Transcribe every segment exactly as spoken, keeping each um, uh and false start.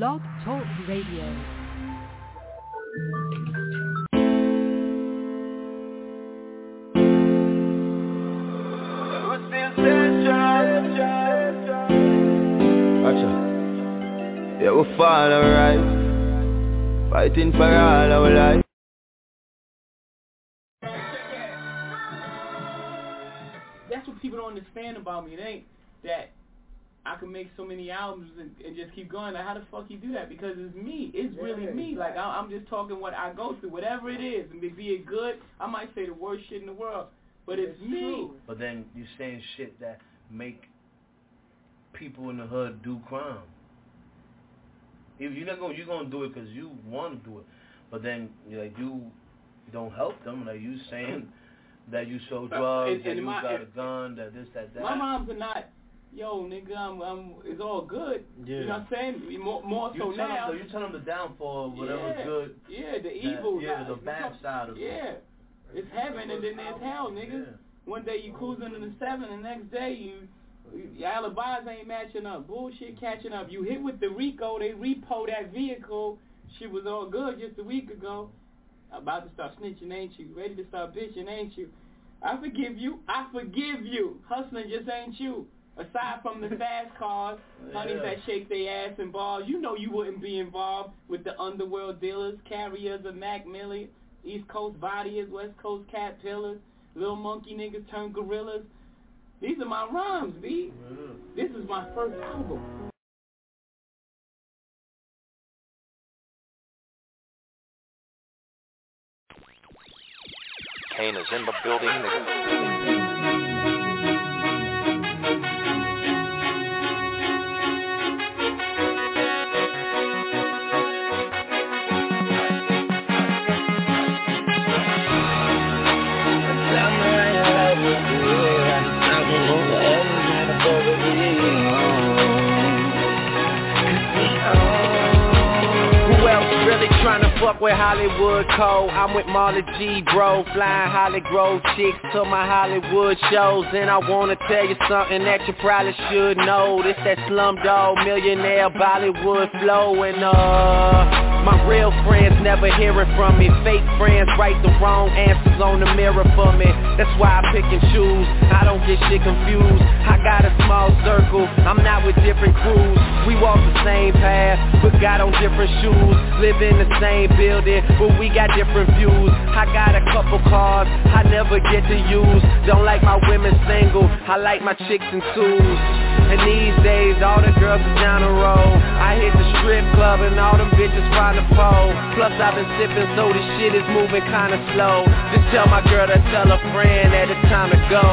Blog Talk Radio. Yeah, we'll fall alright, fighting for all our life. That's what people don't understand about me. It ain't that I can make so many albums and, and just keep going. Like, how the fuck you do that? Because it's me. It's yeah, really me. Like, I, I'm just talking what I go through, whatever it is. And be it good, I might say the worst shit in the world, but it's, it's me. True. But then you saying shit that make people in the hood do crime. If you're not gonna, you're gonna do it because you want to do it, but then like you don't help them. Like you saying that you sold drugs, and, and that you my, got a gun, that this, that, that. My moms are not, yo, nigga, I'm, I'm, it's all good. Yeah. You know what I'm saying? More, more so you now. Them, so you tell them the downfall, whatever's yeah. good. Yeah, the evil. That, yeah, the bad side of yeah. it. Yeah, it's heaven and then there's hell, nigga. Yeah. One day you cruising in the seven, and the next day you. Your alibis ain't matching up. Bullshit catching up. You hit with the RICO. They repo that vehicle. Shit was all good just a week ago. About to start snitching, ain't you? Ready to start bitching, ain't you? I forgive you. I forgive you. Hustling just ain't you. Aside from the fast cars, yeah. honeys that shake their ass and balls, you know you wouldn't be involved with the underworld dealers, carriers of Mac Millie, East Coast bodies, West Coast caterpillars, little monkey niggas turn gorillas. These are my rhymes, B. Mm-hmm. This is my first album. Kane is in the building. Tryna fuck with Hollywood Cole. I'm with Marley G, bro. Flying Holly Grove chicks to my Hollywood shows. And I wanna tell you something that you probably should know. This that Slumdog Millionaire Bollywood flow. And uh, my real friends never hearing from me. Fake friends write the wrong answers on the mirror for me. That's why I pick and choose. I don't get shit confused. I got a small circle. I'm not with different crews. We walk the same path, but got on different shoes. Live in the same building, but we got different views. I got a couple cars I never get to use. Don't like my women single, I like my chicks in twos. And these days, all the girls are down the road. I hit the strip club and all them bitches find the pole. Plus I've been sipping, so this shit is moving kinda slow. Just tell my girl to tell a friend that it's time to go.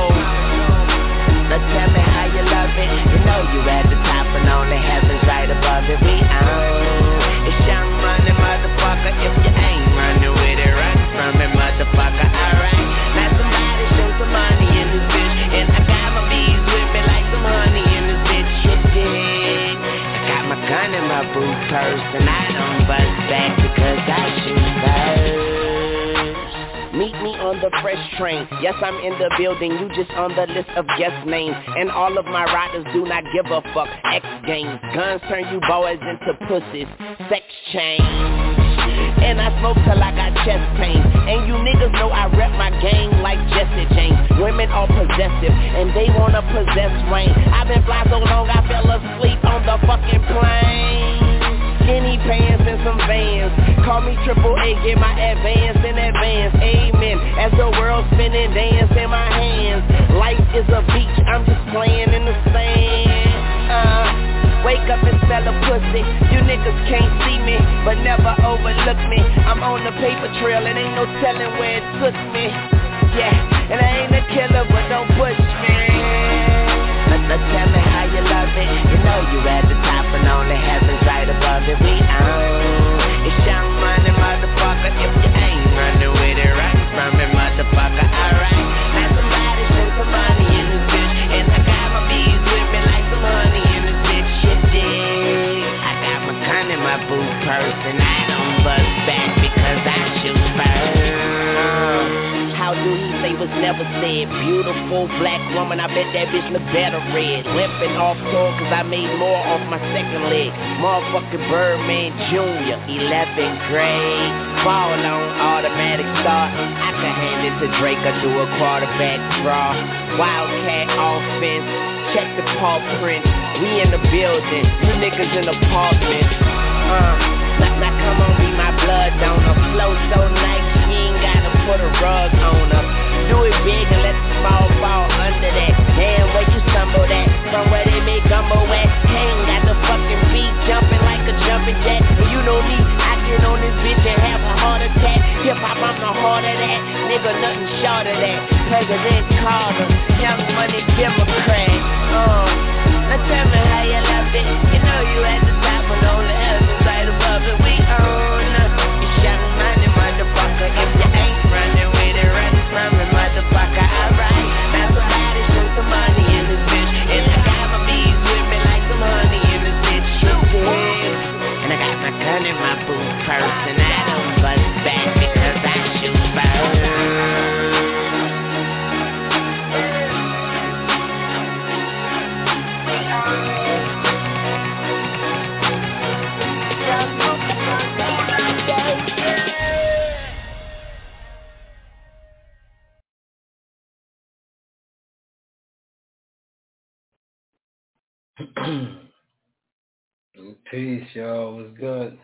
Now tell me how you love it. You know you at the top and only heaven's right above it. We own. It's young money, motherfucker. If you ain't running with it, run from it, motherfucker. Alright. Now somebody show some money in this bitch. And I got my bees with me like some honey in this bitch. Shit dig. I got my gun in my boot purse. And I don't bust back because I shoot first. Meet me on the fresh train. Yes, I'm in the building. You just on the list of guest names. And all of my riders do not give a fuck. X games. Guns turn you boys into pussies. Sex change. And I smoke till I got chest pain. And you niggas know I rep my gang like Jesse James. Women are possessive and they wanna possess rain. I've been fly so long I fell asleep on the fucking plane. Skinny pants and some Vans. Call me triple A, get my advance in advance. Amen. As the world spinning, dance in my hands. Life is a beach, I'm just playing in the sand. Uh, wake up and smell a pussy. You niggas can't see me, but never overlook me. I'm on the paper trail, and ain't no telling where it took me. Yeah, and I ain't a killer, but don't push me. Now tell me how you love it. You know you at the top and only heaven's right above it. We own. It's young money, motherfucker. If you ain't running with it, run from it, motherfucker. Alright. Now somebody show some money in this bitch. And I got my bees with me like some honey in this bitch. Shit dig. I got my gun in my boot purse. And I don't bust back because I shoot first. How do he say was never said. Beautiful black woman, I bet that bitch look better red. Limping off tour cause I made more off my second leg. Motherfucking Birdman Junior, eleventh grade. Fall on automatic start. I can hand it to Drake or do a quarterback draw. Wildcat offense, check the paw print. We in the building, you niggas in apartments. Uh, now, now come on, be my blood donor. Flow so nice, you ain't gotta put a rug on her. Do it big and let the small fall under that. Damn, where you stumble at? From where they make gumbo at. Ain't got the fucking beat jumping like a jumping jack. And you know me, I get on this bitch and have a heart attack. Hip hop, I'm the heart of that. Nigga, nothing short of that. President Carter, Young Money Democrat. Uh, now tell me how you loved it. You know you at the top when all the heavens right above it. We own us. You Young Money motherfucker. If you ain't running with it, run from it, motherfucker. Alright, now somebody show some money in this bitch. And I got my bees with me like some honey in this bitch. Yeah. And I got my gun in my boot purse. And I don't bust back because I shoot first. Peace, y'all. What's good?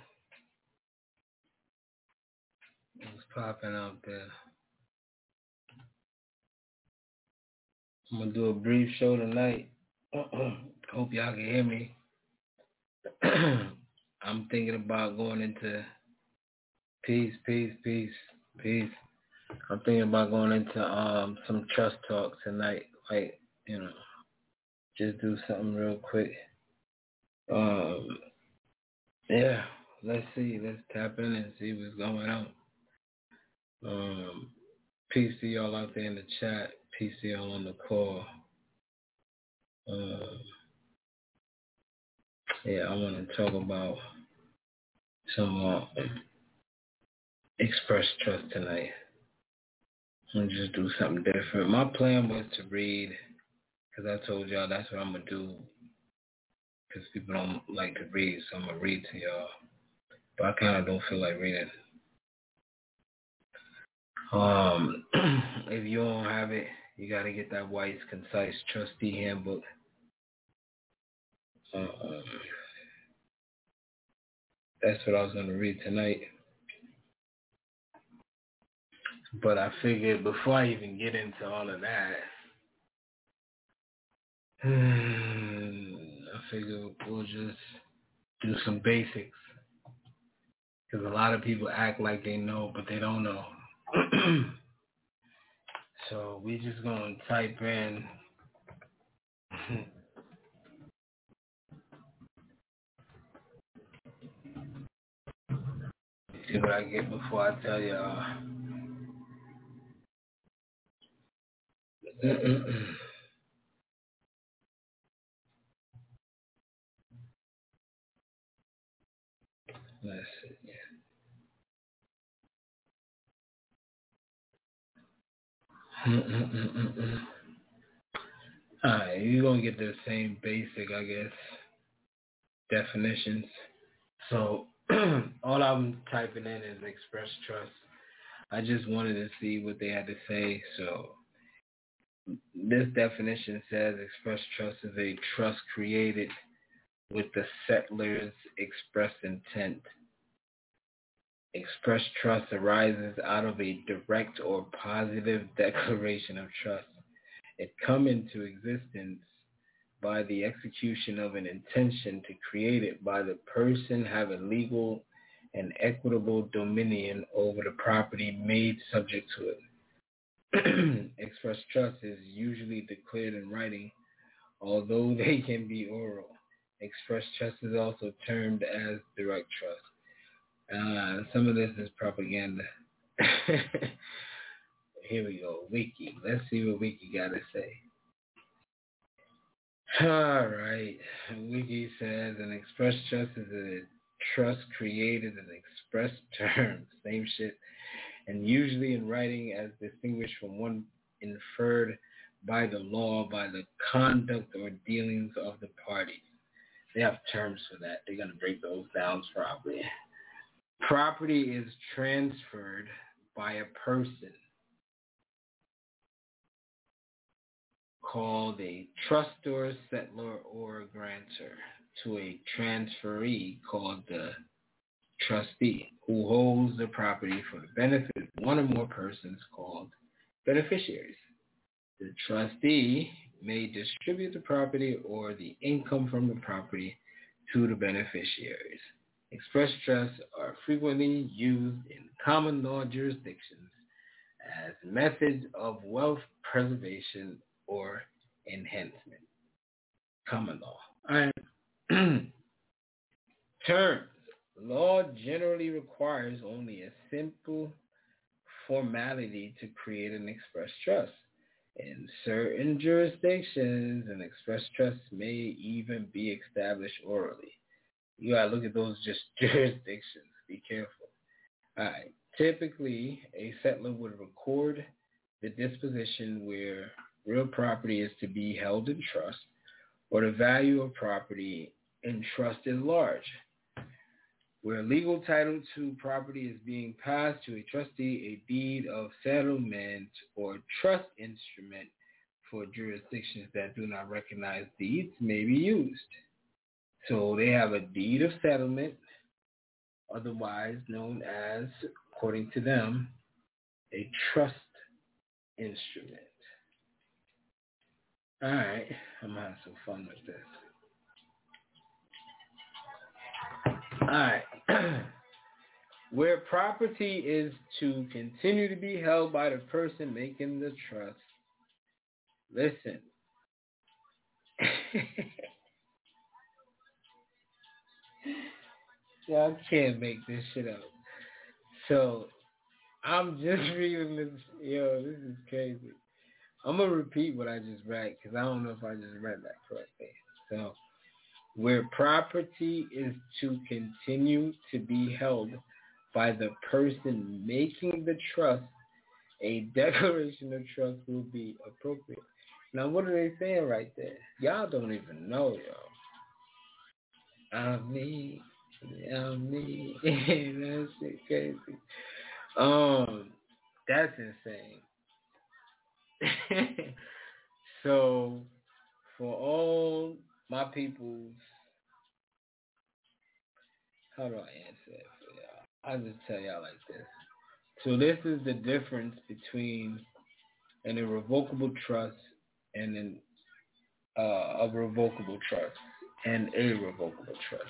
What's popping out there? I'm gonna do a brief show tonight. Hope y'all can hear me. I'm thinking about going into peace, peace, peace, peace. I'm thinking about going into um some trust talk tonight. Like, you know, just do something real quick. Um, yeah, let's see. Let's tap in and see what's going on. Um, peace to y'all out there in the chat. Peace to y'all on the call. Um, yeah, I want to talk about some uh, express trust tonight. I'm gonna just do something different. My plan was to read, because I told y'all that's what I'm gonna do. Because people don't like to read, so I'm going to read to y'all. But I kind of don't feel like reading. Um, if you don't have it, you got to get that White's Concise Trustee Handbook. Um, that's what I was going to read tonight. But I figured before I even get into all of that, I figure we'll just do some basics. Because a lot of people act like they know, but they don't know. So we just going to type in see what I get before I tell y'all. Let's see. Alright, you're going to get the same basic, I guess, definitions. So, all I'm typing in is express trust. I just wanted to see what they had to say. So, this definition says express trust is a trust created with the settler's express intent. Express trust arises out of a direct or positive declaration of trust. It comes into existence by the execution of an intention to create it by the person having legal and equitable dominion over the property made subject to it. Express trust is usually declared in writing, although they can be oral. Express trust is also termed as direct trust. Uh, some of this is propaganda. Here we go. Wiki. Let's see what Wiki got to say. All right. Wiki says an express trust is a trust created in express terms. Same shit. And usually in writing as distinguished from one inferred by the law by the conduct or dealings of the parties. They have terms for that. They're going to break those down properly. Property is transferred by a person called a trustor, settlor, or grantor to a transferee called the trustee, who holds the property for the benefit of one or more persons called beneficiaries. The trustee may distribute the property or the income from the property to the beneficiaries. Express trusts are frequently used in common law jurisdictions as methods of wealth preservation or enhancement. Common law. All right. Terms. Law generally requires only a simple formality to create an express trust. In certain jurisdictions, an express trust may even be established orally. You gotta look at those just jurisdictions. Be careful. All right. Typically, a settler would record the disposition where real property is to be held in trust, or the value of property in trust is large. Where legal title to property is being passed to a trustee, a deed of settlement or trust instrument for jurisdictions that do not recognize deeds may be used. So they have a deed of settlement, otherwise known as, according to them, a trust instrument. All right, I'm going to have some fun with this. All right. Where property is to continue to be held by the person making the trust. Listen. Y'all can't make this shit up. So, I'm just reading this. Yo, this is crazy. I'm going to repeat what I just read because I don't know if I just read that correctly. So, where property is to continue to be held by the person making the trust, a declaration of trust will be appropriate. Now, what are they saying right there? Y'all don't even know, yo. I'm me. I'm me. That shit crazy. Um, that's insane. So, for all my peoples, how do I answer it for y'all? I'll just tell y'all like this. So this is the difference between an irrevocable trust and an uh, a revocable trust and a revocable trust.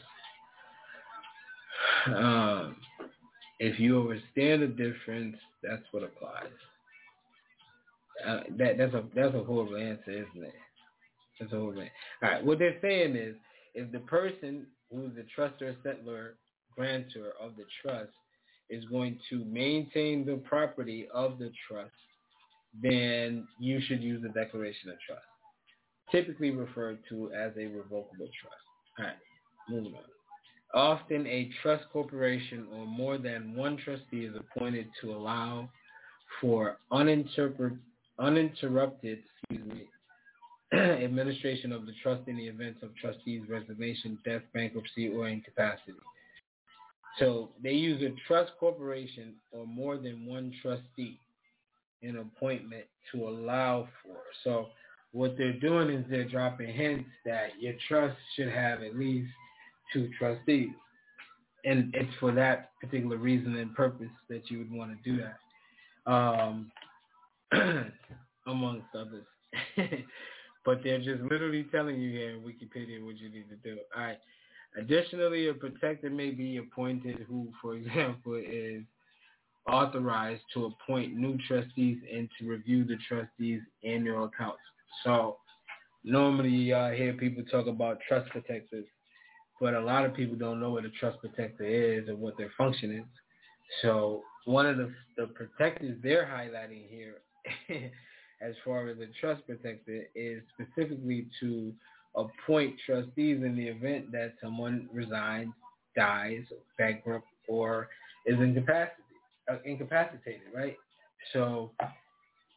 Um, if you understand the difference, that's what applies. Uh, that that's a that's a horrible answer, isn't it? That's a horrible answer. All right, what they're saying is, if the person who's the trustor, settlor, grantor of the trust is going to maintain the property of the trust, then you should use the declaration of trust, typically referred to as a revocable trust. All right, moving on. Often a trust corporation or more than one trustee is appointed to allow for uninterrupted, uninterrupted excuse me, administration of the trust in the event of trustee's resignation, death, bankruptcy, or incapacity. So they use a trust corporation or more than one trustee in appointment to allow for. So what they're doing is they're dropping hints that your trust should have at least two trustees. And it's for that particular reason and purpose that you would want to do that, um, amongst others. But they're just literally telling you here in Wikipedia what you need to do. All right. Additionally, a protector may be appointed who, for example, is authorized to appoint new trustees and to review the trustees' annual accounts. So normally I uh, hear people talk about trust protectors, but a lot of people don't know what a trust protector is or what their function is. So one of the, the protectors they're highlighting here as far as a trust protector is specifically to appoint trustees in the event that someone resigns, dies, bankrupt, or is incapacitated, uh, incapacitated, right? So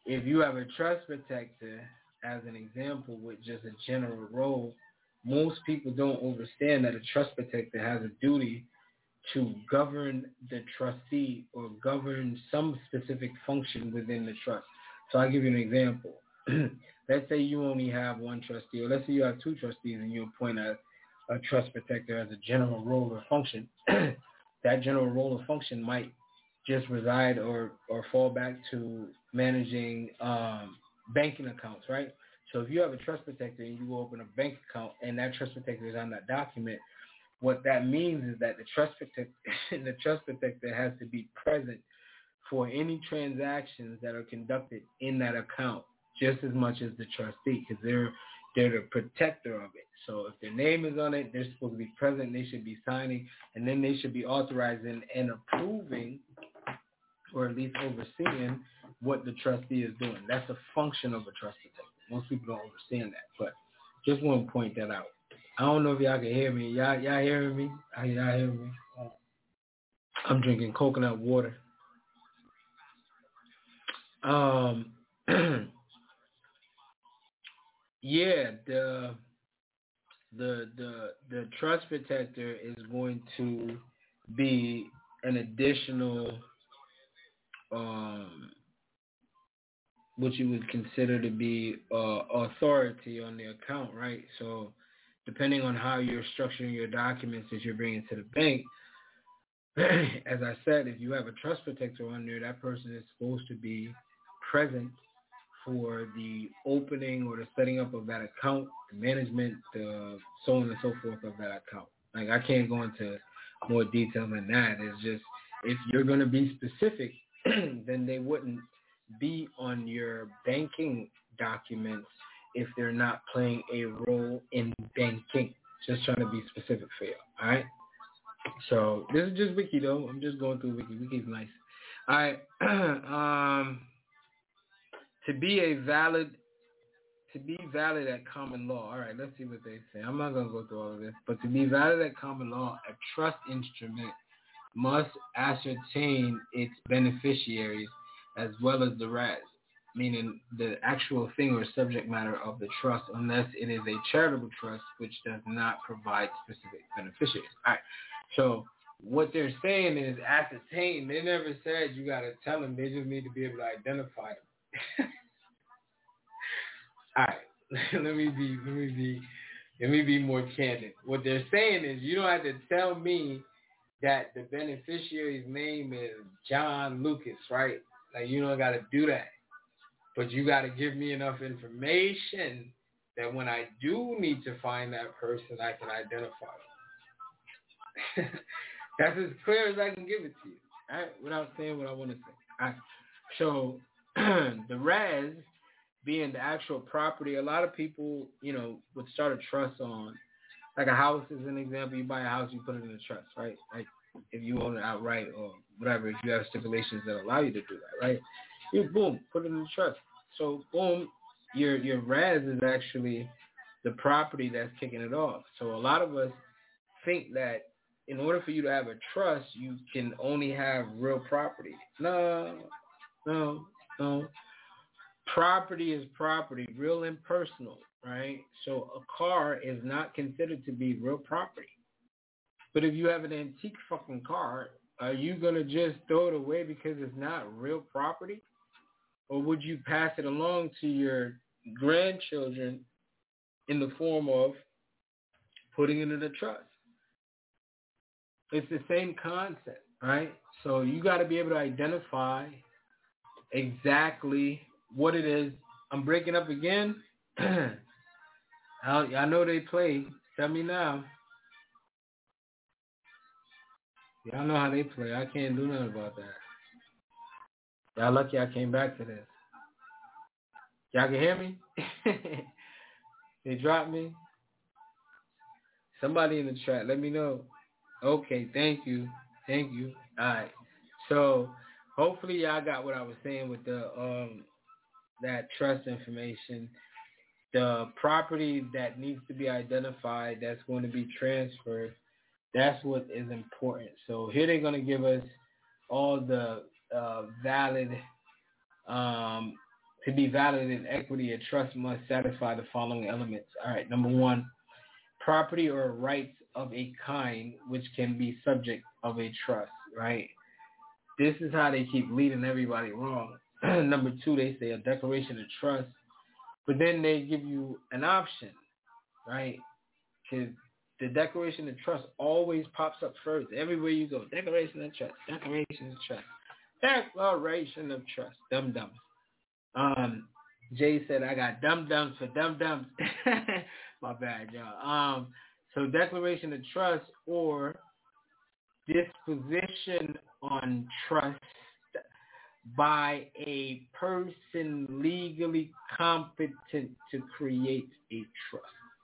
if you have a trust protector, as an example, with just a general role, most people don't understand that a trust protector has a duty to govern the trustee or govern some specific function within the trust. So I'll give you an example. Let's say you only have one trustee, or let's say you have two trustees and you appoint a, a trust protector as a general role or function. That general role or function might just reside or, or fall back to managing um, banking accounts, right? So if you have a trust protector and you open a bank account and that trust protector is on that document, what that means is that the trust protector, the trust protector has to be present for any transactions that are conducted in that account, just as much as the trustee, because they're they're the protector of it. So if their name is on it, they're supposed to be present. They should be signing, and then they should be authorizing and approving, or at least overseeing what the trustee is doing. That's a function of a trust protector. Most people don't understand that, but just want to point that out. I don't know if y'all can hear me. Y'all, y'all hearing me? Y'all hearing me? I'm drinking coconut water. Um, yeah, the the the the trust protector is going to be an additional, um, what you would consider to be uh, authority on the account, right? So depending on how you're structuring your documents that you're bringing to the bank, as I said, if you have a trust protector on there, that person is supposed to be present for the opening or the setting up of that account, the management, the so on and so forth of that account. Like, I can't go into more detail than that. It's just, if you're going to be specific, then they wouldn't be on your banking documents if they're not playing a role in banking. Just trying to be specific for you, all right? So this is just Wiki, though. I'm just going through Wiki. Wiki's nice. All right. um, to be a valid, to be valid at common law. All right, let's see what they say. I'm not going to go through all of this. But to be valid at common law, a trust instrument must ascertain its beneficiaries as well as the rest, meaning the actual thing or subject matter of the trust, unless it is a charitable trust which does not provide specific beneficiaries. All right. So what they're saying is ascertain. They never said you got to tell them. They just need to be able to identify them. All right. let me be. Let me be. Let me be more candid. What they're saying is you don't have to tell me that the beneficiary's name is John Lucas, right? Like, you don't got to do that. But you got to give me enough information that when I do need to find that person, I can identify them. That's as clear as I can give it to you, all right, without saying what I want to say. All right. So the res being the actual property, a lot of people, you know, would start a trust on, like a house is an example. You buy a house, you put it in a trust, right? Like if you own it outright or whatever, if you have stipulations that allow you to do that, right? You boom, put it in the trust. So boom, your your res is actually the property that's kicking it off. So a lot of us think that in order for you to have a trust, you can only have real property. No, no, no. Property is property, real and personal, right? So a car is not considered to be real property. But if you have an antique fucking car, are you going to just throw it away because it's not real property? Or would you pass it along to your grandchildren in the form of putting it in a trust? It's the same concept, right? So you got to be able to identify exactly what it is. I'm breaking up again. I, I know they play. Tell me now. Y'all know how they play. I can't do nothing about that. Y'all lucky I came back to this. Y'all can hear me? They dropped me? Somebody in the chat, let me know. Okay, thank you. Thank you. All right. So hopefully y'all got what I was saying with the um that trust information. The property that needs to be identified that's going to be transferred, that's what is important. So here they're going to give us all the uh, valid, um, To be valid in equity, a trust must satisfy the following elements. All right, number one, property or rights of a kind which can be subject of a trust, right? This is how they keep leading everybody wrong. Number two, they say a declaration of trust, but then they give you an option, right? Because the declaration of trust always pops up first. Everywhere you go, declaration of trust, declaration of trust, declaration of trust, dum-dums. Um, Jay said, I got dum-dums for dum-dums. My bad, y'all. Um, so declaration of trust or disposition on trust by a person legally competent to create a trust.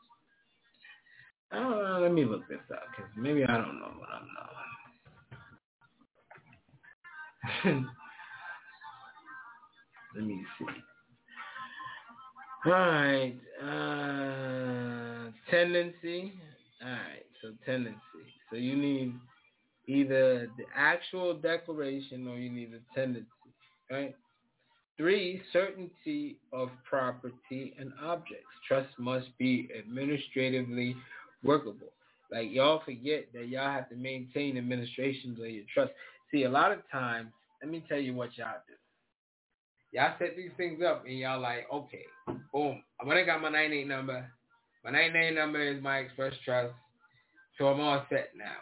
Uh, let me look this up because maybe I don't know what I'm knowing. Let me see. All right. Uh, tendency. All right. So tendency. So you need either the actual declaration or you need a tendency. Right. Three, certainty of property and objects. Trust must be administratively workable. Like, y'all forget that y'all have to maintain administrations of your trust. See, a lot of times, let me tell you what y'all do. Y'all set these things up and y'all like, okay, boom. I went and got my ninety-eight number. My ninety-eight number is my express trust. So I'm all set now.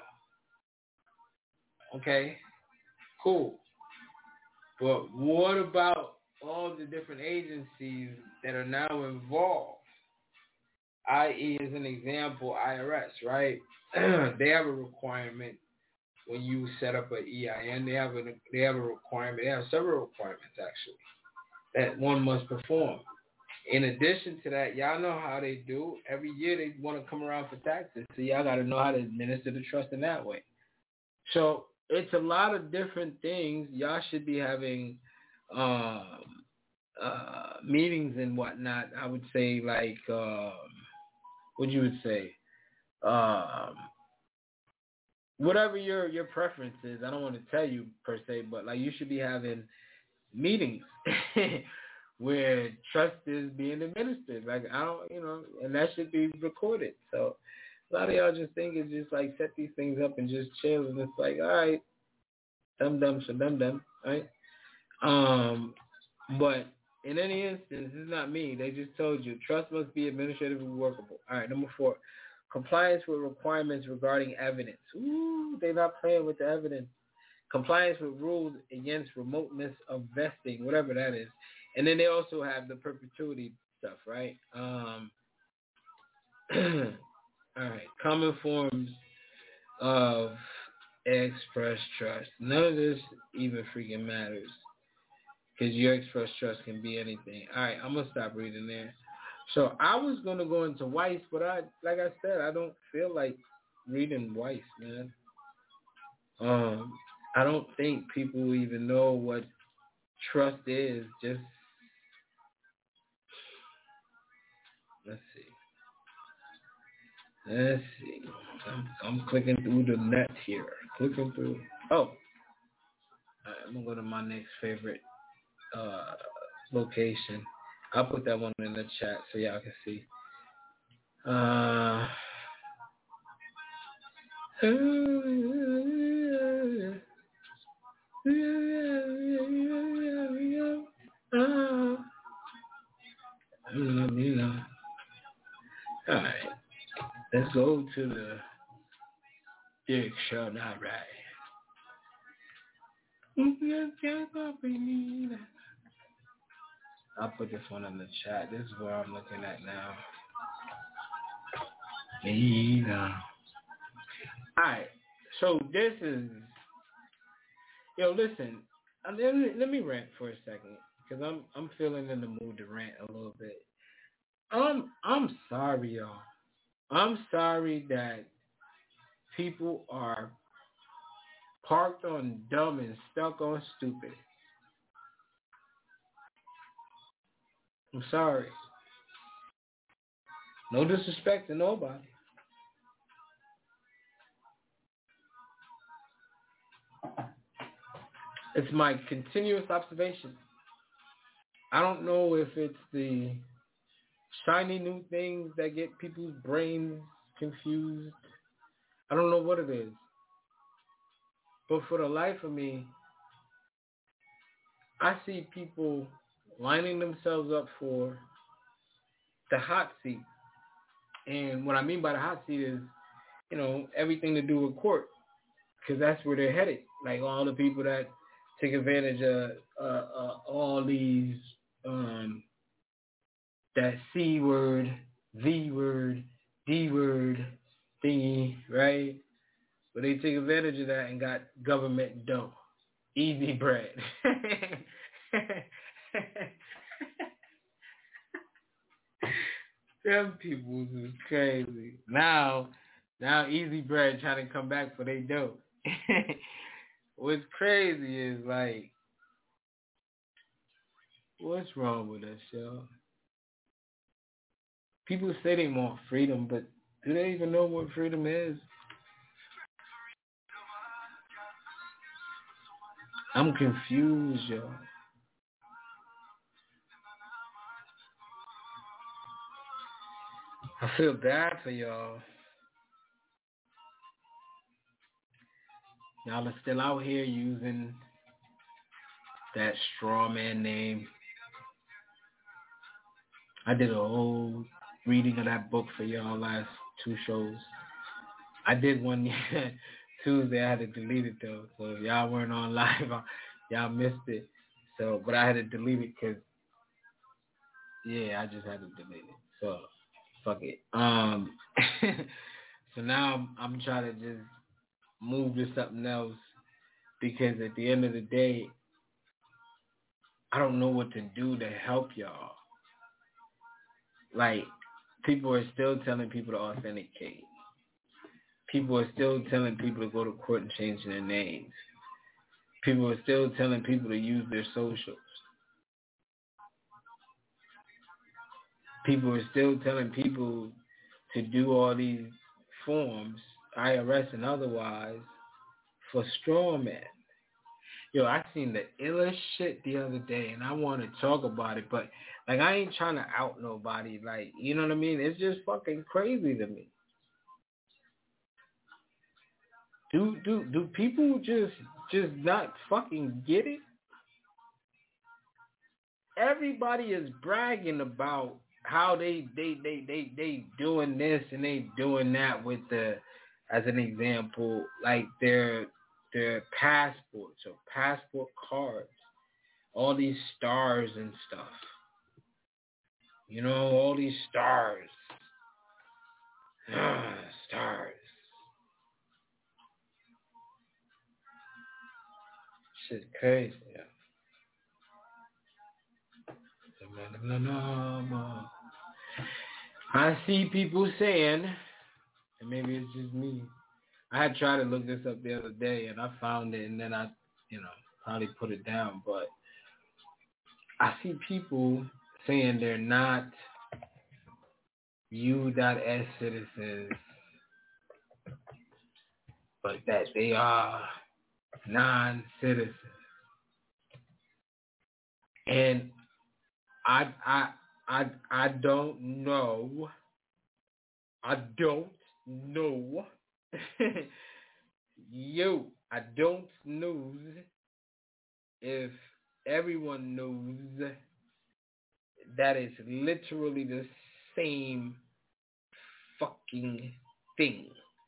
Okay, cool. But what about all the different agencies that are now involved? that is, as an example, I R S, right? They have a requirement when you set up an E I N. They have a they have a requirement. They have several requirements actually that one must perform. In addition to that, y'all know how they do. Every year they want to come around for taxes, so y'all got to know how to administer the trust in that way. So it's a lot of different things. Y'all should be having um, uh, meetings and whatnot. I would say like, um, what you would say, um, whatever your your preference is. I don't want to tell you per se, but like you should be having meetings where trust is being administered. Like I don't, you know, and that should be recorded. So a lot of y'all just think it's just like set these things up and just chill, and it's like, all right, dum dum so dum dum, right? Um, but in any instance, it's not me. They just told you trust must be administratively workable. All right, number four, compliance with requirements regarding evidence. Ooh, they're not playing with the evidence. Compliance with rules against remoteness of vesting, whatever that is. And then they also have the perpetuity stuff, right? Um, all right, common forms of express trust. None of this even freaking matters because your express trust can be anything. All right, I'm going to stop reading there. So I was going to go into Weiss, but I, like I said, I don't feel like reading Weiss, man. Um, I don't think people even know what trust is. Just, let's see. Let's see. I'm, I'm clicking through the net here. Clicking through. Oh. All right, I'm going to go to my next favorite uh, location. I'll put that one in the chat so y'all can see. Uh, all right. Let's go to the Dick Show. Not right. I'll put this one in the chat. This is where I'm looking at now. Yeah. Alright, so this is, yo, listen, let me, let me rant for a second, because I'm I'm feeling in the mood to rant a little bit. Um, I'm sorry, y'all. I'm sorry that people are parked on dumb and stuck on stupid. I'm sorry. No disrespect to nobody. It's my continuous observation. I don't know if it's the shiny new things that get people's brains confused. I don't know what it is. But for the life of me, I see people lining themselves up for the hot seat. And what I mean by the hot seat is, you know, everything to do with court, because that's where they're headed. Like all the people that take advantage of uh, uh, all these, um, that C word, V word, D word thingy, right? But they take advantage of that and got government dough. Easy bread. Them people is crazy. Now, now Easy Bread trying to come back for they dough. What's crazy is like, what's wrong with us, y'all? People say they want freedom, but do they even know what freedom is? I'm confused, y'all. I feel bad for y'all. Y'all are still out here using that straw man name. I did a whole reading of that book for y'all last two shows. I did one Tuesday. I had to delete it though. So if y'all weren't on live, y'all missed it. So, but I had to delete it because, yeah, I just had to delete it. So, fuck it. Um, so now I'm, I'm trying to just move to something else because at the end of the day, I don't know what to do to help y'all. Like, people are still telling people to authenticate. People are still telling people to go to court and change their names. People are still telling people to use their socials. People are still telling people to do all these forms, I R S and otherwise, for straw men. Yo, I seen the illest shit the other day, and I want to talk about it, but, like, I ain't trying to out nobody. Like, you know what I mean? It's just fucking crazy to me. Do do do people just just not fucking get it? Everybody is bragging about how they they they they they doing this and they doing that with the, as an example, like their their passports or passport cards, all these stars and stuff. You know, all these stars. Ah, stars. Shit crazy, yeah. I see people saying, and maybe it's just me, I had tried to look this up the other day and I found it and then I, you know, probably put it down, but I see people saying they're not U S citizens, but that they are non-citizens. And I I I I don't know. I don't know. Yo, I don't know if everyone knows that it's literally the same fucking thing.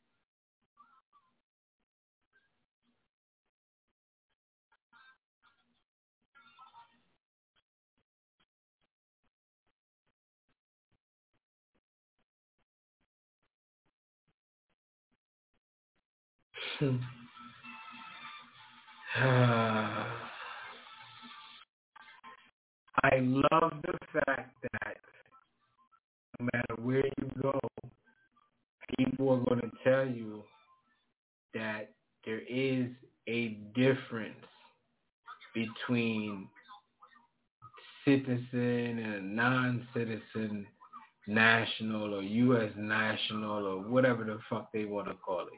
I love the fact that no matter where you go, people are going to tell you that there is a difference between citizen and a non-citizen national or U S national or whatever the fuck they want to call it.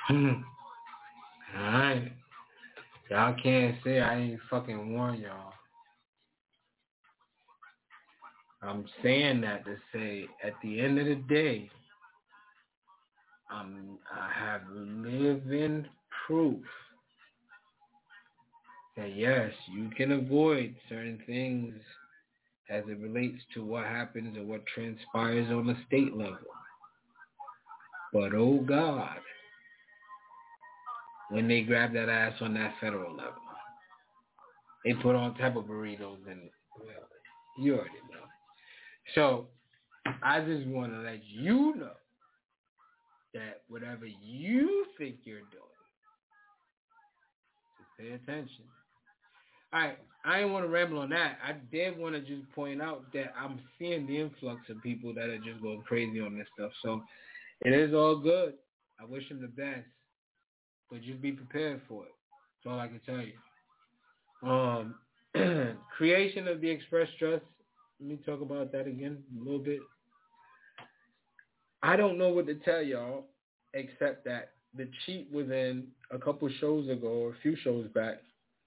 Alright. Y'all can't say I ain't fucking warn y'all. I'm saying that to say at the end of the day, I'm, I have living proof that yes, you can avoid certain things as it relates to what happens or what transpires on the state level. But oh God, when they grab that ass on that federal level, they put all type of burritos and, well, you already know. So I just want to let you know that whatever you think you're doing, just pay attention. All right, I didn't want to ramble on that. I did want to just point out that I'm seeing the influx of people that are just going crazy on this stuff. So it is all good. I wish them the best, but just be prepared for it. That's all I can tell you. Um, creation of the Express Trust. Let me talk about that again a little bit. I don't know what to tell y'all except that the cheat was in a couple shows ago or a few shows back.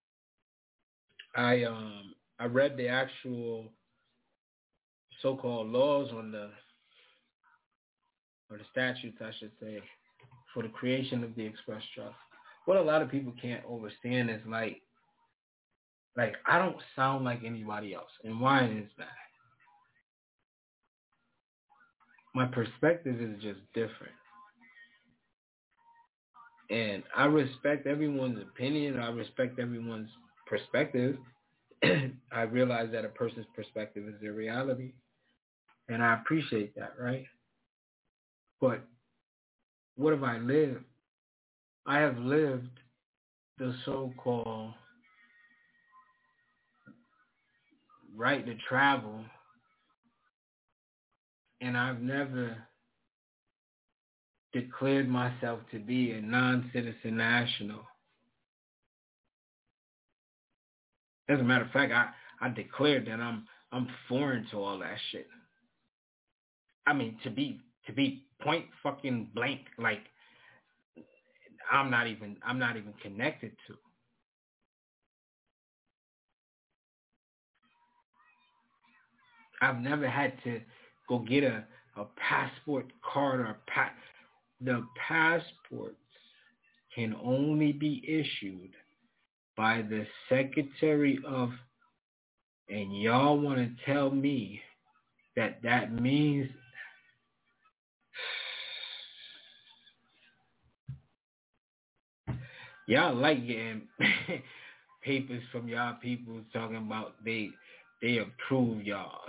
I um I read the actual so-called laws on the or the statutes, I should say, for the creation of the Express Trust. What a lot of people can't understand is like, like I don't sound like anybody else, and why is that? My perspective is just different. And I respect everyone's opinion. I respect everyone's perspective. I realize that a person's perspective is their reality. And I appreciate that, right? But what have I lived? I have lived the so-called right to travel, and I've never declared myself to be a non-citizen national. As a matter of fact, I, I declared that I'm I'm foreign to all that shit. I mean, to be to be point fucking blank, like I'm not even I'm not even connected to. I've never had to go get a, a passport card or a pa- the passports can only be issued by the Secretary of, and y'all want to tell me that that means y'all like getting papers from y'all people talking about they they approve y'all.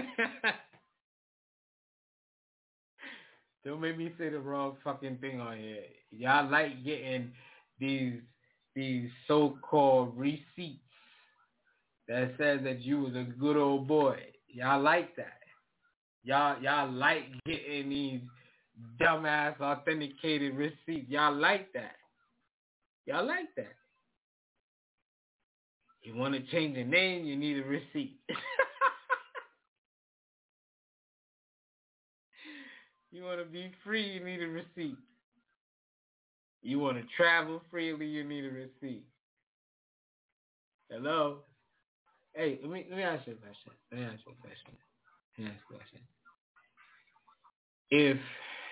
Don't make me say the wrong fucking thing on here. Y'all like getting these these so-called receipts that says that you was a good old boy. Y'all like that. Y'all y'all like getting these dumbass authenticated receipts. Y'all like that. Y'all like that. You want to change your name, you need a receipt. You want to be free, you need a receipt. You want to travel freely, you need a receipt. Hello? Hey, let me let me ask you a question. Let me ask you a question. Let me ask you a question. If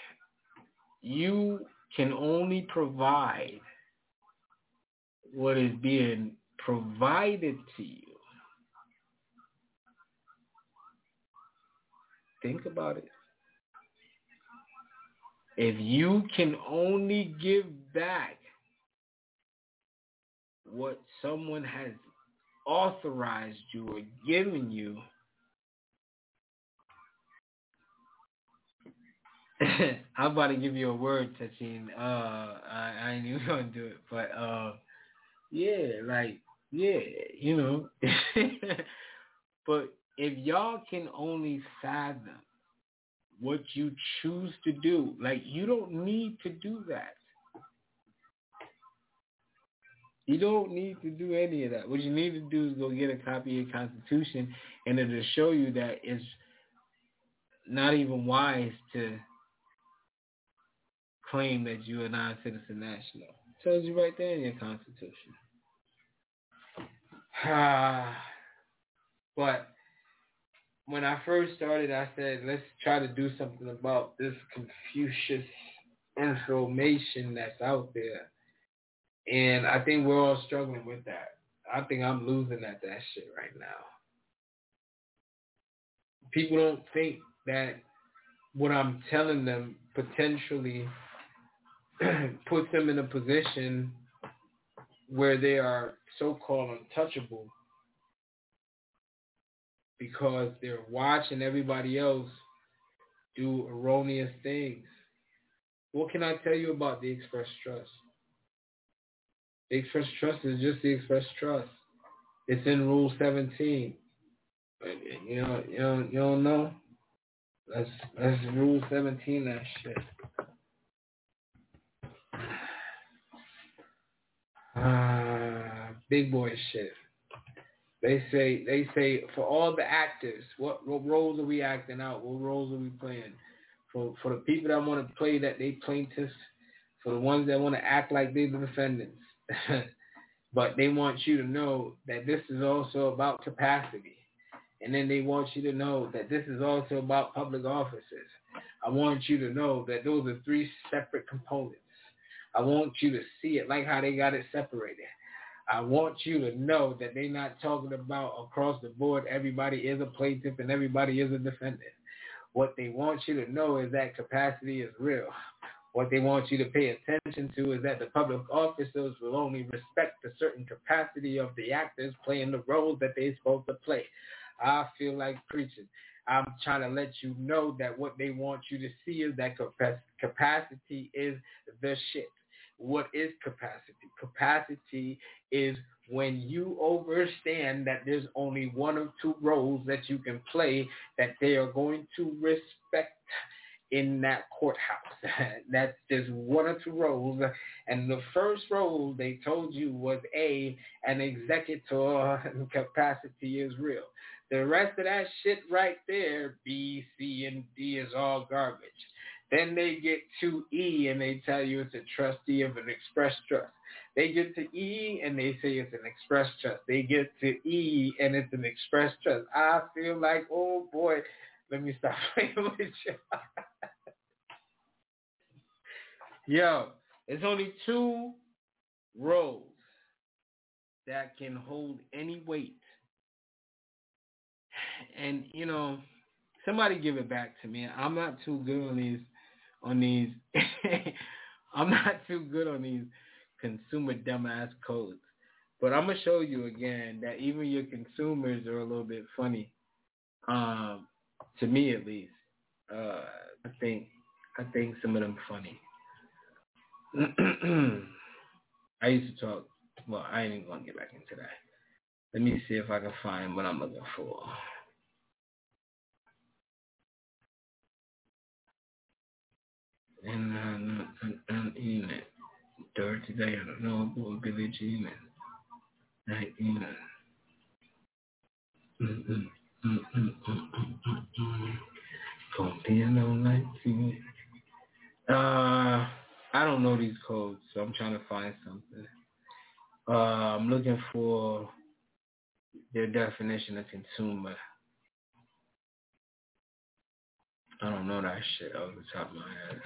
you can only provide what is being provided to you, think about it. If you can only give back what someone has authorized you or given you, I'm about to give you a word, Tachin. Uh, I, I ain't even gonna do it, but uh, yeah, like yeah, you know. But if y'all can only fathom what you choose to do, like you don't need to do that. You don't need to do any of that. What you need to do is go get a copy of your Constitution, and it'll show you that it's not even wise to claim that you are a non-citizen national. It tells you right there in your Constitution. But when I first started, I said, let's try to do something about this Confucius information that's out there. And I think we're all struggling with that. I think I'm losing at that shit right now. People don't think that what I'm telling them potentially puts them in a position where they are so-called untouchable because they're watching everybody else do erroneous things. What can I tell you about the Express Trust? The Express Trust is just the Express Trust. It's in Rule seventeen. You know, you don't, you don't know? That's that's Rule seventeen. That shit. Uh, big boy shit. They say they say for all the actors, what, what roles are we acting out? What roles are we playing? For for the people that want to play that they plaintiffs, for the ones that want to act like they're the defendants. But they want you to know that this is also about capacity. And then they want you to know that this is also about public offices. I want you to know that those are three separate components. I want you to see it like how they got it separated. I want you to know that they're not talking about across the board everybody is a plaintiff and everybody is a defendant. What they want you to know is that capacity is real. What they want you to pay attention to is that the public officers will only respect a certain capacity of the actors playing the roles that they're supposed to play. I feel like preaching. I'm trying to let you know that what they want you to see is that capacity is the shit. What is capacity? Capacity is when you understand that there's only one or two roles that you can play that they are going to respect in that courthouse. That's just one or two roles. And the first role they told you was A, an executor capacity is real. The rest of that shit right there, B, C, and D is all garbage. Then they get to E and they tell you it's a trustee of an express trust. They get to E and they say it's an express trust. They get to E and it's an express trust. I feel like, oh boy, let me stop playing with you. Yo, it's only two roles that can hold any weight. And, you know, somebody give it back to me. I'm not too good on these, on these, I'm not too good on these consumer dumbass codes. But I'm going to show you again that even your consumers are a little bit funny. Um, to me at least. Uh, I think, I think some of them funny. I used to talk, well, I ain't even going to get back into that. Let me see if I can find what I'm looking for. And um, and Enid, dirty day, I don't know about Billie Jean. Night Enid. Mm-mm, mm-mm, mm-mm, mm-mm. Gonna be a long night, Enid. Uh, I don't know these codes, so I'm trying to find something. Uh, I'm looking for their definition of consumer. I don't know that shit off the top of my head.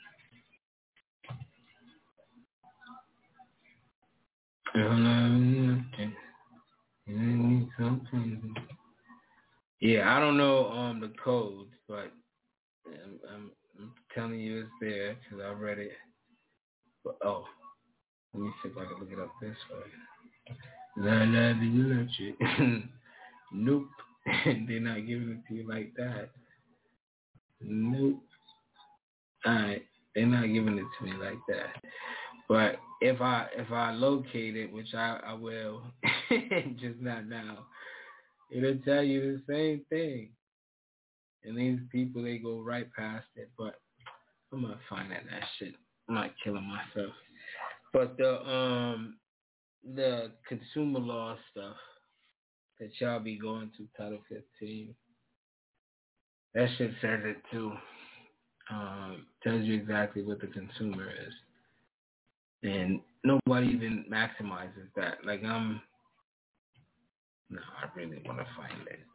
Yeah, I don't know um the codes, but I'm, I'm, I'm telling you it's there because I read it. But, oh, let me see if I can look it up this way. La la la shit. Nope, they're not giving it to you like that. Nope. Alright, they're not giving it to me like that. But if I if I locate it, which I, I will, just not now, it'll tell you the same thing. And these people, they go right past it. But I'm not finding that shit. I'm not killing myself. But the um the consumer law stuff that y'all be going to, Title fifteen, that shit says it too. Um, tells you exactly what the consumer is. And nobody even maximizes that. Like, I'm, no, I really want to find it.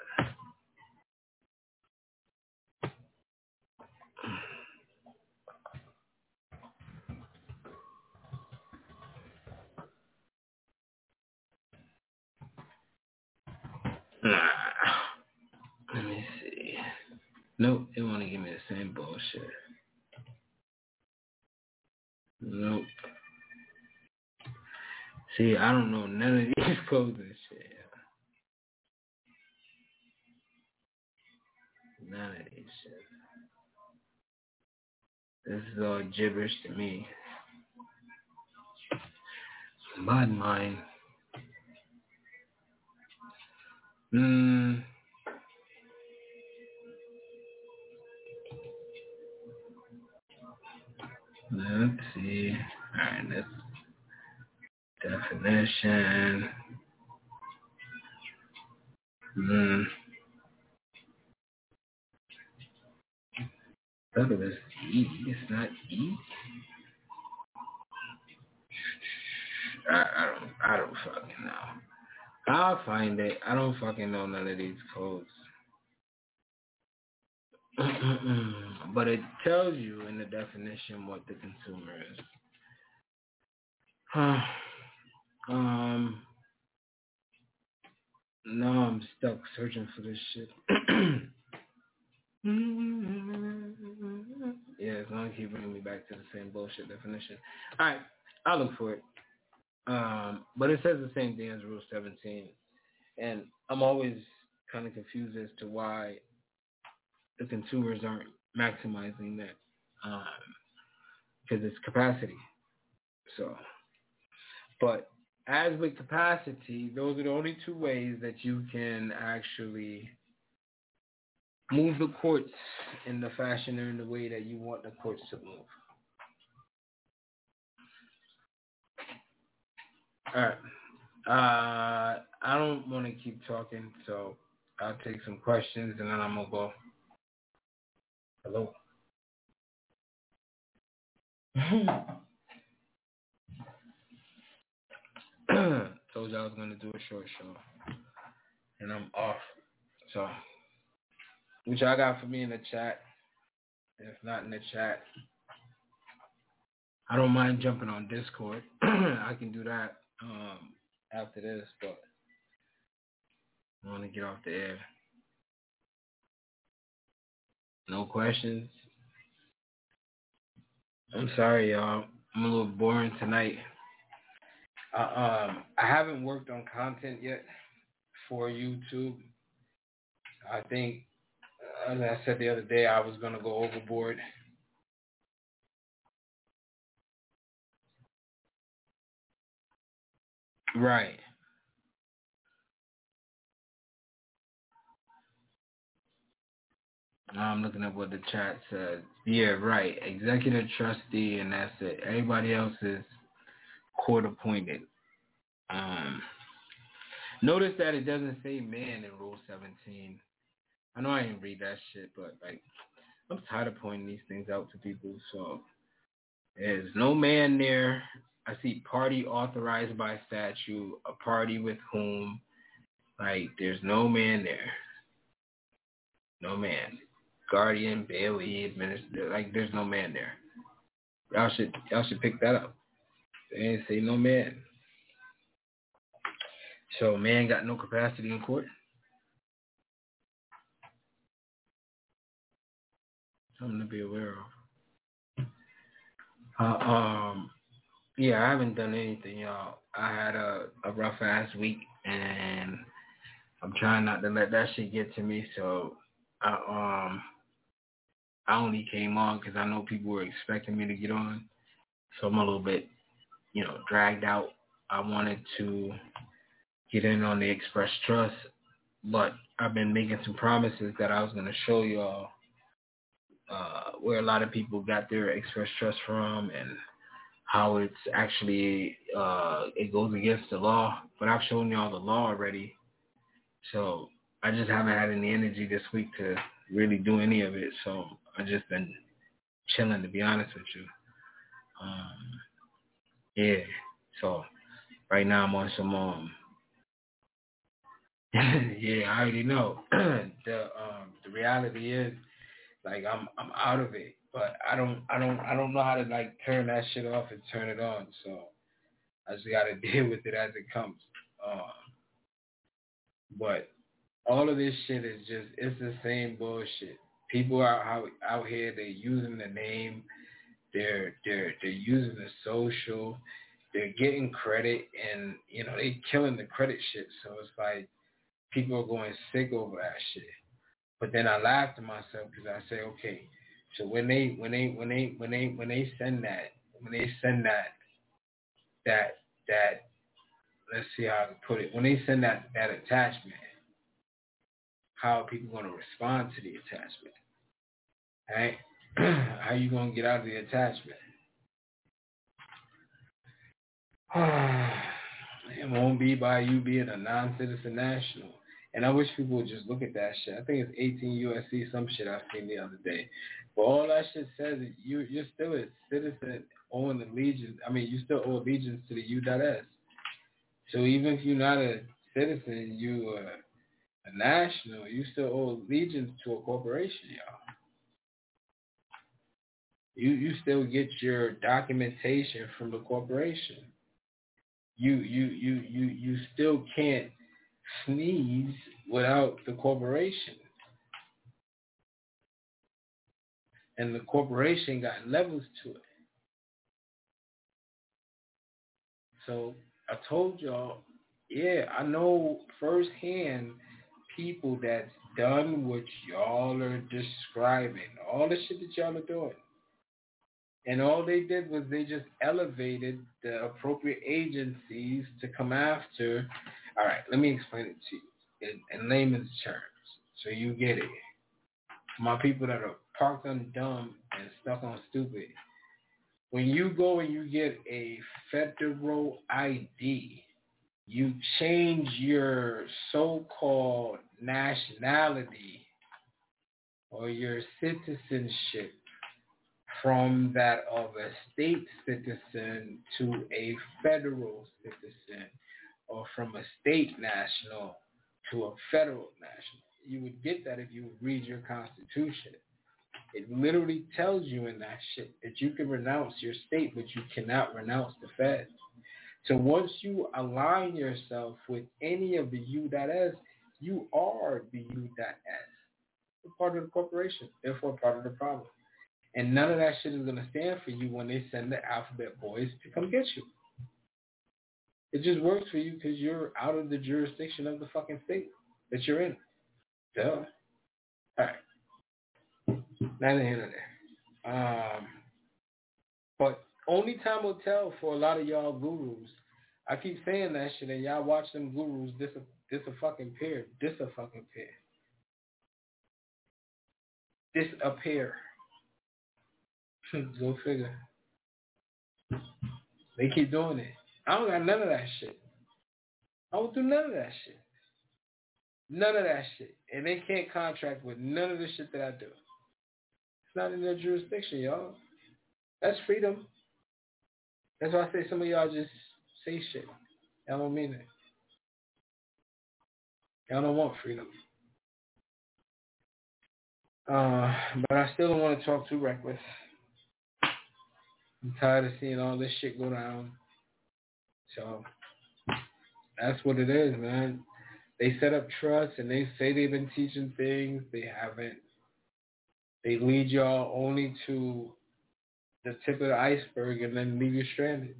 Nah. Let me see. Nope, they want to give me the same bullshit. Nope. See, I don't know none of these codes and shit. None of these shit. This is all gibberish to me. But mine. Hmm. Let's see. Alright, let's definition. Hmm. Thought it was E. It's not E. I, I don't. I don't fucking know. I'll find it. I don't fucking know none of these codes. But it tells you in the definition what the consumer is. Huh. Um. No, I'm stuck searching for this shit. Yeah, it's gonna keep bringing me back to the same bullshit definition. All right, I'll look for it. Um, but it says the same thing as Rule seventeen, and I'm always kind of confused as to why the consumers aren't maximizing that, um, because it's capacity. So, but as with capacity, those are the only two ways that you can actually move the courts in the fashion or in the way that you want the courts to move. All right. Uh, I don't want to keep talking, so I'll take some questions and then I'm going to go. Hello. Told you I was going to do a short show, and I'm off. So, what y'all got for me in the chat? If not in the chat, I don't mind jumping on Discord. I can do that um, after this, but I want to get off the air. No questions? I'm sorry, y'all. I'm a little boring tonight. Uh, um, I haven't worked on content yet for YouTube. I think, as I said the other day, I was going to go overboard. Right. I'm looking at what the chat said. Yeah, right. Executive trustee, and that's it. Everybody else is court appointed. Um, notice that it doesn't say man in Rule seventeen. I know I didn't read that shit, but like, I'm tired of pointing these things out to people. So there's no man there. I see party authorized by statute, a party with whom. Like, there's no man there. No man. Guardian, Bailey, administrator, like there's no man there. Y'all should y'all should pick that up. They ain't say no man. So man got no capacity in court. Something to be aware of. Uh, um, yeah, I haven't done anything, y'all. I had a, a rough ass week, and I'm trying not to let that shit get to me. So I um. I only came on because I know people were expecting me to get on. So I'm a little bit, you know, dragged out. I wanted to get in on the Express Trust, but I've been making some promises that I was going to show y'all uh, where a lot of people got their Express Trust from and how it's actually, uh, it goes against the law. But I've shown y'all the law already. So I just haven't had any energy this week to really do any of it. So I've just been chilling, to be honest with you. Um, yeah. So right now I'm on some um. yeah, I already know. the um the reality is, like, I'm I'm out of it, but I don't I don't I don't know how to like turn that shit off and turn it on. So I just gotta deal with it as it comes. Um, but all of this shit is just, it's the same bullshit. People are out out here, they're using the name, they're they're they're using the social, they're getting credit, and you know they killing the credit shit. So it's like people are going sick over that shit. But then I laugh to myself because I say, okay, so when they when they when they when they when they send that when they send that that that let's see how to put it, when they send that that attachment, how are people going to respond to the attachment? Right? How are you going to get out of the attachment? It won't be by you being a non-citizen national. And I wish people would just look at that shit. I think it's eighteen U S C, some shit I seen the other day. But all that shit says is you, you're still a citizen owing allegiance. I mean, you still owe allegiance to the U S. So even if you're not a citizen, you are a national, you still owe allegiance to a corporation, y'all. You you still get your documentation from the corporation. You you you you you still can't sneeze without the corporation. And the corporation got levels to it. So I told y'all, yeah, I know firsthand people that's done what y'all are describing, all the shit that y'all are doing. And all they did was they just elevated the appropriate agencies to come after. All right, let me explain it to you in, in layman's terms so you get it. My people that are parked on dumb and stuck on stupid, when you go and you get a federal I D, you change your so-called nationality or your citizenship from that of a state citizen to a federal citizen, or from a state national to a federal national. You would get that if you would read your Constitution. It literally tells you in that shit that you can renounce your state, but you cannot renounce the feds. So once you align yourself with any of the U S, you are the U S. You're part of the corporation, therefore part of the problem. And none of that shit is going to stand for you when they send the alphabet boys to come get you. It just works for you because you're out of the jurisdiction of the fucking state that you're in. Duh. All right. Neither here nor there. Um, but only time will tell for a lot of y'all gurus. I keep saying that shit, and y'all watch them gurus dis dis a fucking pair, dis a fucking pair, disappear. Go figure. They keep doing it. I don't got none of that shit. I don't do none of that shit. None of that shit. And they can't contract with none of the shit that I do. It's not in their jurisdiction, y'all. That's freedom. That's why I say some of y'all just say shit. Y'all don't mean it. Y'all don't want freedom. Uh, but I still don't want to talk too reckless. I'm tired of seeing all this shit go down. So that's what it is, man. They set up trust and they say they've been teaching things. They haven't. They lead y'all only to the tip of the iceberg and then leave you stranded.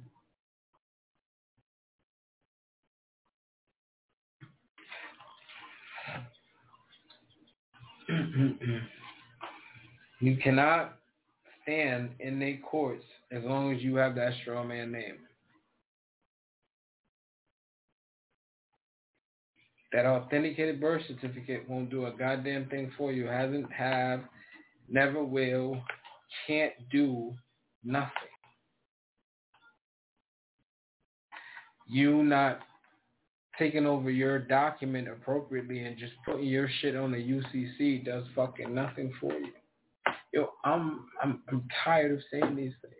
You cannot stand in their courts as long as you have that straw man name. That authenticated birth certificate won't do a goddamn thing for you. Hasn't, have, never will, can't do nothing. You not taking over your document appropriately and just putting your shit on the U C C does fucking nothing for you. Yo, I'm I'm I'm tired of saying these things.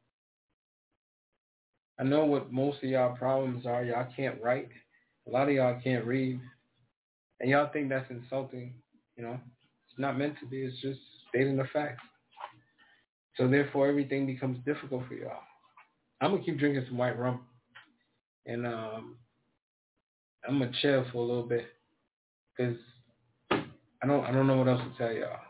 I know what most of y'all problems are. Y'all can't write. A lot of y'all can't read. And y'all think that's insulting. You know, it's not meant to be. It's just stating the facts. So therefore, everything becomes difficult for y'all. I'm gonna keep drinking some white rum, and um, I'm gonna chill for a little bit, cause I don't I don't know what else to tell y'all.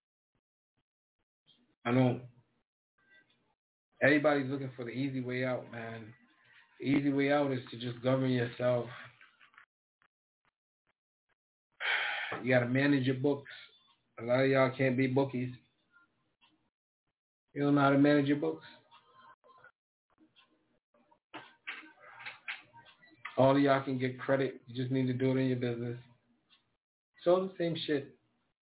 I don't. Everybody's looking for the easy way out, man. The easy way out is to just govern yourself. You gotta manage your books. A lot of y'all can't be bookies. You don't know how to manage your books. All of y'all can get credit. You just need to do it in your business. It's all the same shit.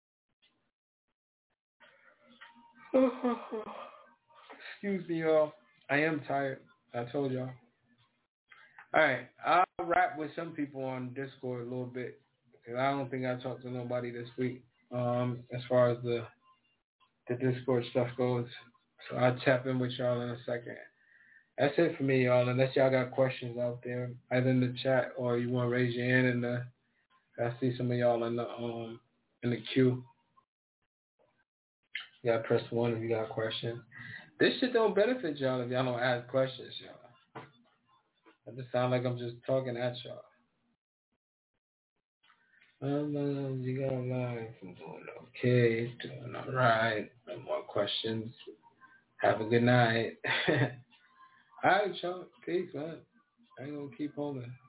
Excuse me, y'all. I am tired. I told y'all. All right. I'll rap with some people on Discord a little bit, because I don't think I talked to nobody this week um, as far as the the Discord stuff goes. So I'll tap in with y'all in a second. That's it for me, y'all. Unless y'all got questions out there, either in the chat or you want to raise your hand in the. I see some of y'all in the um in the queue. You gotta press one if you got questions. This shit don't benefit y'all if y'all don't ask questions, y'all. It just sound like I'm just talking at y'all. Um, you got a life. I'm doing okay, doing all right. No more questions. Have a good night. All right, y'all. Peace, man. I ain't gonna keep holding.